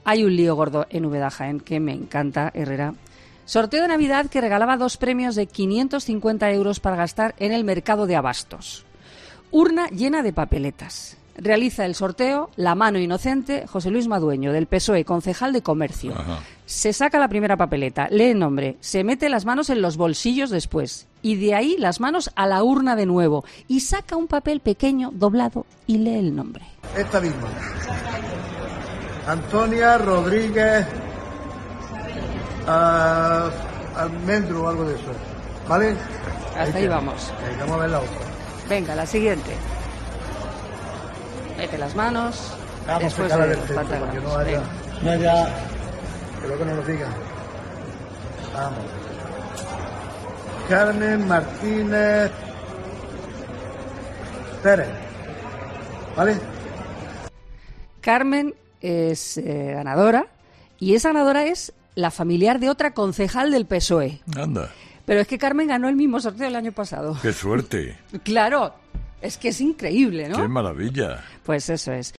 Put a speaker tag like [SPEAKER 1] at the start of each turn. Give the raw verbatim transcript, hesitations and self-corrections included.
[SPEAKER 1] Hay un lío gordo en Úbeda Jaén que me encanta, Herrera. Sorteo de Navidad que regalaba dos premios de quinientos cincuenta euros para gastar en el mercado de abastos. Urna llena de papeletas. Realiza el sorteo la mano inocente José Luis Madueño, del P S O E, concejal de Comercio.
[SPEAKER 2] Ajá.
[SPEAKER 1] Se saca la primera papeleta, lee el nombre, se mete las manos en los bolsillos después y de ahí las manos a la urna de nuevo y saca un papel pequeño doblado y lee el nombre.
[SPEAKER 3] Esta misma. Antonia Rodríguez uh, Almendro o algo de eso. ¿Vale?
[SPEAKER 1] Hasta ahí, ahí vamos.
[SPEAKER 3] Ahí, vamos a ver la otra.
[SPEAKER 1] Venga, la siguiente. Mete las manos.
[SPEAKER 3] Vamos
[SPEAKER 1] después
[SPEAKER 3] a
[SPEAKER 1] de
[SPEAKER 3] centro, porque no haya, no haya... Pero que no lo digan. Vamos. Carmen Martínez Pérez. ¿Vale?
[SPEAKER 1] Carmen es eh, ganadora y esa ganadora es la familiar de otra concejal del P S O E.
[SPEAKER 2] Anda.
[SPEAKER 1] Pero es que Carmen ganó el mismo sorteo el año pasado.
[SPEAKER 2] ¡Qué suerte!
[SPEAKER 1] Claro, es que es increíble, ¿no?
[SPEAKER 2] ¡Qué maravilla!
[SPEAKER 1] Pues eso es.